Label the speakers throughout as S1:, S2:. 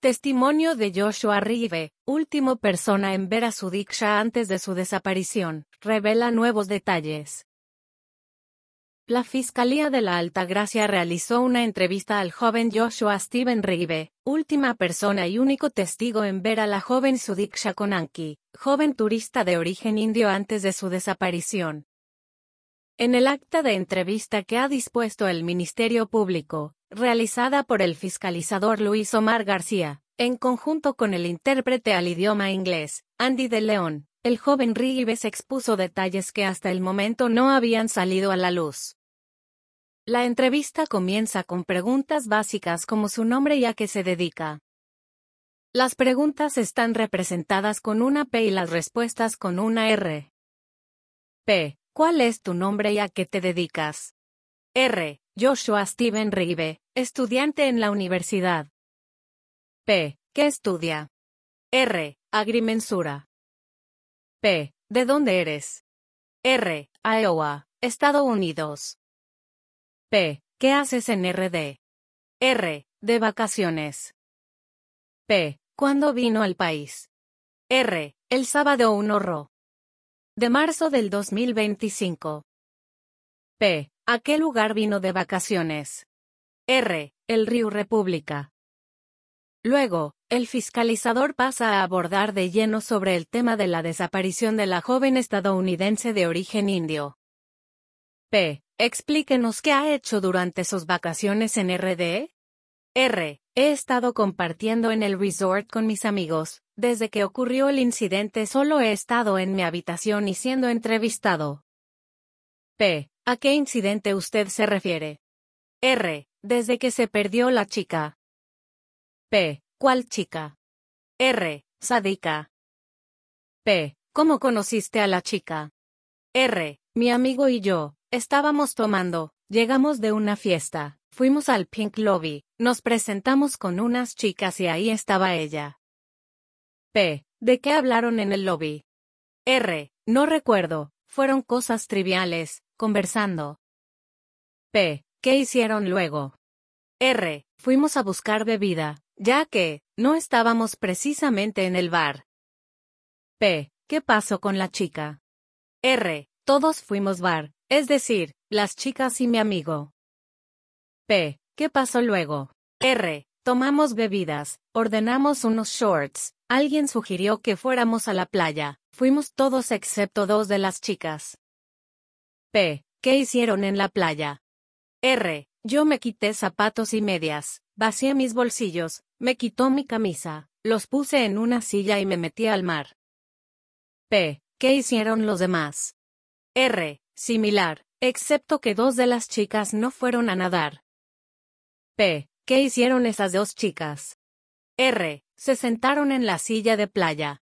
S1: Testimonio de Joshua Ribe, última persona en ver a su Diksha antes de su desaparición, revela nuevos detalles. La Fiscalía de la Altagracia realizó una entrevista al joven Joshua Steven Ribe, última persona y único testigo en ver a la joven Sudiksha Konanki, joven turista de origen indio antes de su desaparición. En el acta de entrevista que ha dispuesto el Ministerio Público, realizada por el fiscalizador Luis Omar García, en conjunto con el intérprete al idioma inglés, Andy de León, el joven Ribe expuso detalles que hasta el momento no habían salido a la luz. La entrevista comienza con preguntas básicas como su nombre y a qué se dedica. Las preguntas están representadas con una P y las respuestas con una R. P. ¿Cuál es tu nombre y a qué te dedicas? R. Joshua Steven Ribe, estudiante en la universidad. P. ¿Qué estudia? R. Agrimensura. P. ¿De dónde eres? R. Iowa, Estados Unidos. P. ¿Qué haces en RD? R. De vacaciones. P. ¿Cuándo vino al país? R. El sábado 1 de marzo del 2025. P. ¿A qué lugar vino de vacaciones? R. El Río República. Luego, el fiscalizador pasa a abordar de lleno sobre el tema de la desaparición de la joven estadounidense de origen indio. P. Explíquenos qué ha hecho durante sus vacaciones en RD. R. He estado compartiendo en el resort con mis amigos. Desde que ocurrió el incidente solo he estado en mi habitación y siendo entrevistado. P. ¿A qué incidente usted se refiere? R. Desde que se perdió la chica. P. ¿Cuál chica? R. Sadika. P. ¿Cómo conociste a la chica? R. Mi amigo y yo, estábamos tomando, llegamos de una fiesta, fuimos al Pink Lobby, nos presentamos con unas chicas y ahí estaba ella. P. ¿De qué hablaron en el lobby? R. No recuerdo, fueron cosas triviales, conversando. P. ¿Qué hicieron luego? R. Fuimos a buscar bebida, ya que, no estábamos precisamente en el bar. P. ¿Qué pasó con la chica? R. Todos fuimos bar, es decir, las chicas y mi amigo. P. ¿Qué pasó luego? R. Tomamos bebidas, ordenamos unos shorts, alguien sugirió que fuéramos a la playa, fuimos todos excepto dos de las chicas. P. ¿Qué hicieron en la playa? R. Yo me quité zapatos y medias, vacié mis bolsillos, me quitó mi camisa, los puse en una silla y me metí al mar. P. ¿Qué hicieron los demás? R. Similar, excepto que dos de las chicas no fueron a nadar. P. ¿Qué hicieron esas dos chicas? R. Se sentaron en la silla de playa.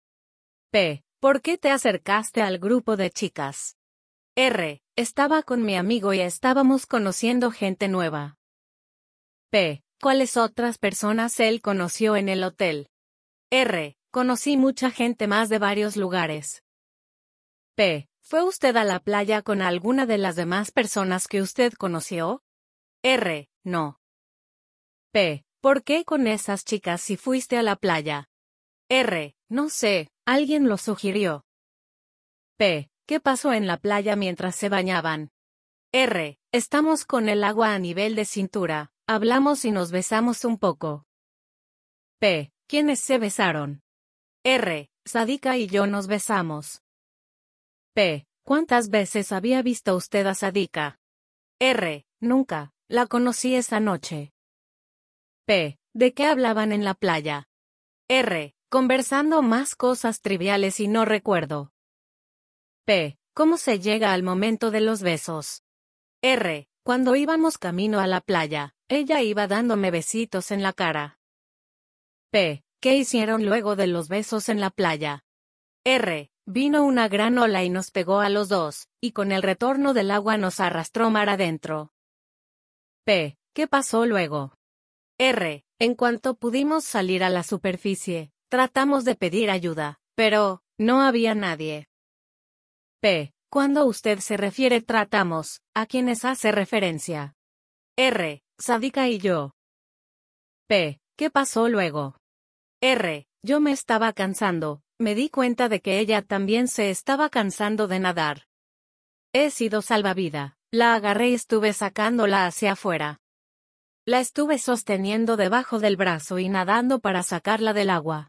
S1: P. ¿Por qué te acercaste al grupo de chicas? R. Estaba con mi amigo y estábamos conociendo gente nueva. P. ¿Cuáles otras personas él conoció en el hotel? R. Conocí mucha gente más de varios lugares. P. ¿Fue usted a la playa con alguna de las demás personas que usted conoció? R. No. P. ¿Por qué con esas chicas si fuiste a la playa? R. No sé, alguien lo sugirió. P. ¿Qué pasó en la playa mientras se bañaban? R. Estamos con el agua a nivel de cintura, hablamos y nos besamos un poco. P. ¿Quiénes se besaron? R. Sadika y yo nos besamos. P. ¿Cuántas veces había visto usted a Sadika? R. Nunca, la conocí esa noche. P. ¿De qué hablaban en la playa? R. Conversando más cosas triviales y no recuerdo. P. ¿Cómo se llega al momento de los besos? R. Cuando íbamos camino a la playa, ella iba dándome besitos en la cara. P. ¿Qué hicieron luego de los besos en la playa? R. Vino una gran ola y nos pegó a los dos, y con el retorno del agua nos arrastró mar adentro. P. ¿Qué pasó luego? R. En cuanto pudimos salir a la superficie, tratamos de pedir ayuda, pero, no había nadie. P. ¿Cuándo usted se refiere tratamos, a quiénes hace referencia? R. Sadika y yo. P. ¿Qué pasó luego? R. Yo me estaba cansando, me di cuenta de que ella también se estaba cansando de nadar. He sido salvavidas. La agarré y estuve sacándola hacia afuera. La estuve sosteniendo debajo del brazo y nadando para sacarla del agua.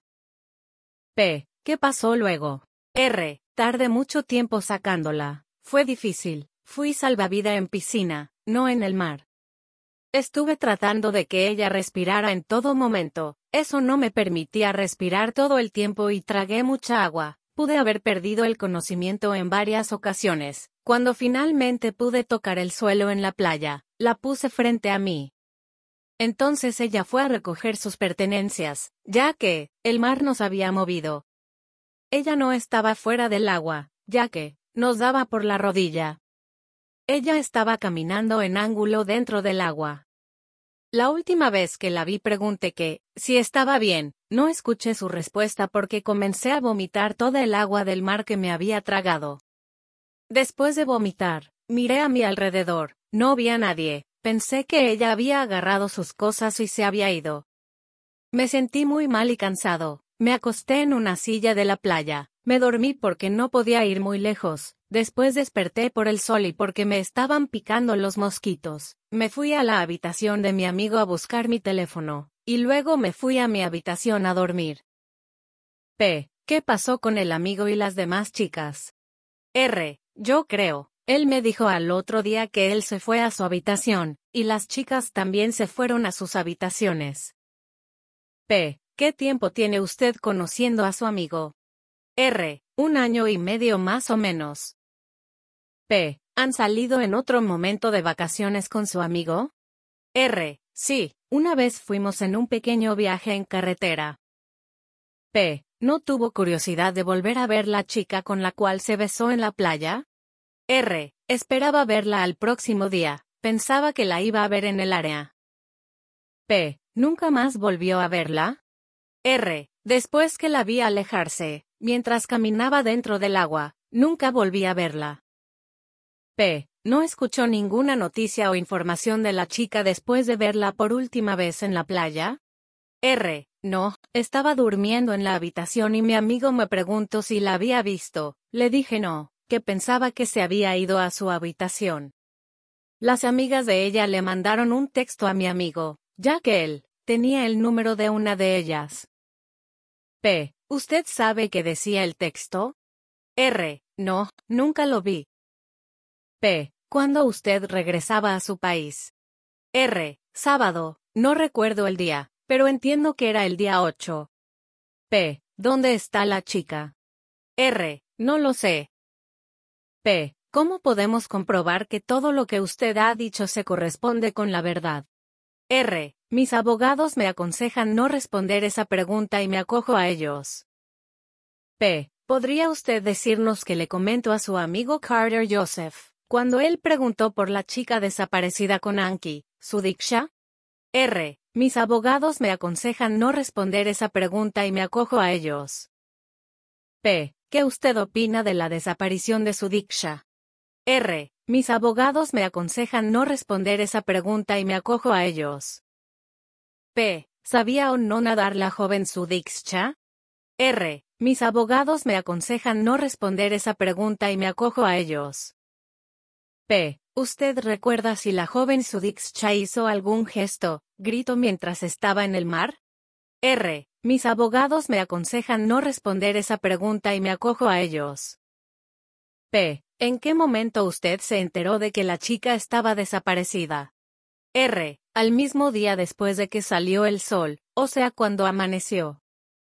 S1: P. ¿Qué pasó luego? R. Tardé mucho tiempo sacándola. Fue difícil. Fui salvavidas en piscina, no en el mar. Estuve tratando de que ella respirara en todo momento. Eso no me permitía respirar todo el tiempo y tragué mucha agua. Pude haber perdido el conocimiento en varias ocasiones. Cuando finalmente pude tocar el suelo en la playa, la puse frente a mí. Entonces ella fue a recoger sus pertenencias, ya que el mar nos había movido. Ella no estaba fuera del agua, ya que nos daba por la rodilla. Ella estaba caminando en ángulo dentro del agua. La última vez que la vi pregunté que, si estaba bien, no escuché su respuesta porque comencé a vomitar toda el agua del mar que me había tragado. Después de vomitar, miré a mi alrededor, no vi a nadie, pensé que ella había agarrado sus cosas y se había ido. Me sentí muy mal y cansado, me acosté en una silla de la playa, me dormí porque no podía ir muy lejos, después desperté por el sol y porque me estaban picando los mosquitos, me fui a la habitación de mi amigo a buscar mi teléfono, y luego me fui a mi habitación a dormir. P. ¿Qué pasó con el amigo y las demás chicas? R. Yo creo, él me dijo al otro día que él se fue a su habitación, y las chicas también se fueron a sus habitaciones. P. ¿Qué tiempo tiene usted conociendo a su amigo? R. 1 año y medio más o menos. P. ¿Han salido en otro momento de vacaciones con su amigo? R. Sí, una vez fuimos en un pequeño viaje en carretera. P. ¿No tuvo curiosidad de volver a ver la chica con la cual se besó en la playa? R. Esperaba verla al próximo día, pensaba que la iba a ver en el área. P. ¿Nunca más volvió a verla? R. Después que la vi alejarse, mientras caminaba dentro del agua, nunca volví a verla. P. ¿No escuchó ninguna noticia o información de la chica después de verla por última vez en la playa? R. No, estaba durmiendo en la habitación y mi amigo me preguntó si la había visto, le dije no, que pensaba que se había ido a su habitación. Las amigas de ella le mandaron un texto a mi amigo, ya que él tenía el número de una de ellas. P. ¿Usted sabe qué decía el texto? R. No, nunca lo vi. P. ¿Cuándo usted regresaba a su país? R. Sábado, no recuerdo el día, pero entiendo que era el día 8. P. ¿Dónde está la chica? R. No lo sé. P. ¿Cómo podemos comprobar que todo lo que usted ha dicho se corresponde con la verdad? R. Mis abogados me aconsejan no responder esa pregunta y me acojo a ellos. P. ¿Podría usted decirnos qué le comentó a su amigo Carter Joseph cuando él preguntó por la chica desaparecida con Anki, su Diksha? R. Mis abogados me aconsejan no responder esa pregunta y me acojo a ellos. P. ¿Qué usted opina de la desaparición de su Diksha? R. Mis abogados me aconsejan no responder esa pregunta y me acojo a ellos. P. ¿Sabía o no nadar la joven Sudiksha? R. Mis abogados me aconsejan no responder esa pregunta y me acojo a ellos. P. ¿Usted recuerda si la joven Sudiksha hizo algún gesto, grito mientras estaba en el mar? R. Mis abogados me aconsejan no responder esa pregunta y me acojo a ellos. P. ¿En qué momento usted se enteró de que la chica estaba desaparecida? R. Al mismo día después de que salió el sol, o sea cuando amaneció.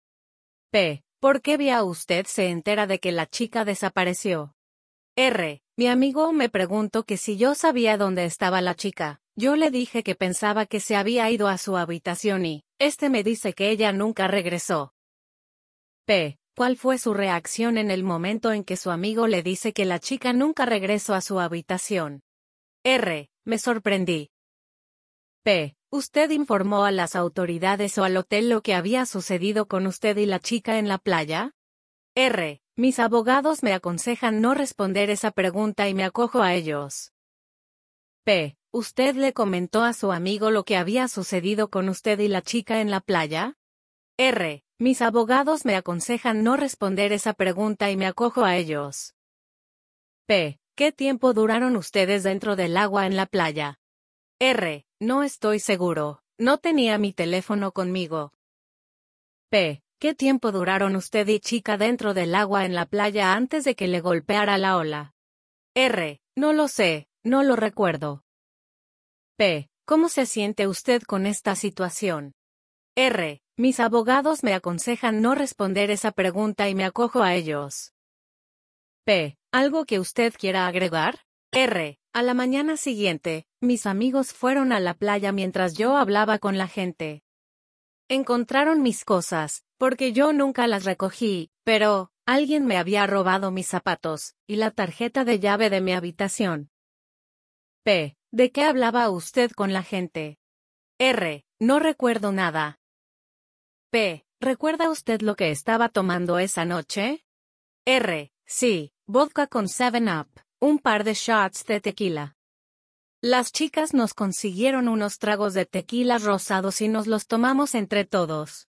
S1: P. ¿Por qué vía usted se entera de que la chica desapareció? R. Mi amigo me preguntó que si yo sabía dónde estaba la chica. Yo le dije que pensaba que se había ido a su habitación y, me dice que ella nunca regresó. P. ¿Cuál fue su reacción en el momento en que su amigo le dice que la chica nunca regresó a su habitación? R. Me sorprendí. P. ¿Usted informó a las autoridades o al hotel lo que había sucedido con usted y la chica en la playa? R. Mis abogados me aconsejan no responder esa pregunta y me acojo a ellos. P. ¿Usted le comentó a su amigo lo que había sucedido con usted y la chica en la playa? R. Mis abogados me aconsejan no responder esa pregunta y me acojo a ellos. P. ¿Qué tiempo duraron ustedes dentro del agua en la playa? R. No estoy seguro. No tenía mi teléfono conmigo. P. ¿Qué tiempo duraron usted y chica dentro del agua en la playa antes de que le golpeara la ola? R. No lo sé, no lo recuerdo. P. ¿Cómo se siente usted con esta situación? R. Mis abogados me aconsejan no responder esa pregunta y me acojo a ellos. P. ¿Algo que usted quiera agregar? R. A la mañana siguiente, mis amigos fueron a la playa mientras yo hablaba con la gente. Encontraron mis cosas, porque yo nunca las recogí, pero alguien me había robado mis zapatos y la tarjeta de llave de mi habitación. P. ¿De qué hablaba usted con la gente? R. No recuerdo nada. P. ¿Recuerda usted lo que estaba tomando esa noche? R. Sí, vodka con 7-Up, un par de shots de tequila. Las chicas nos consiguieron unos tragos de tequila rosados y nos los tomamos entre todos.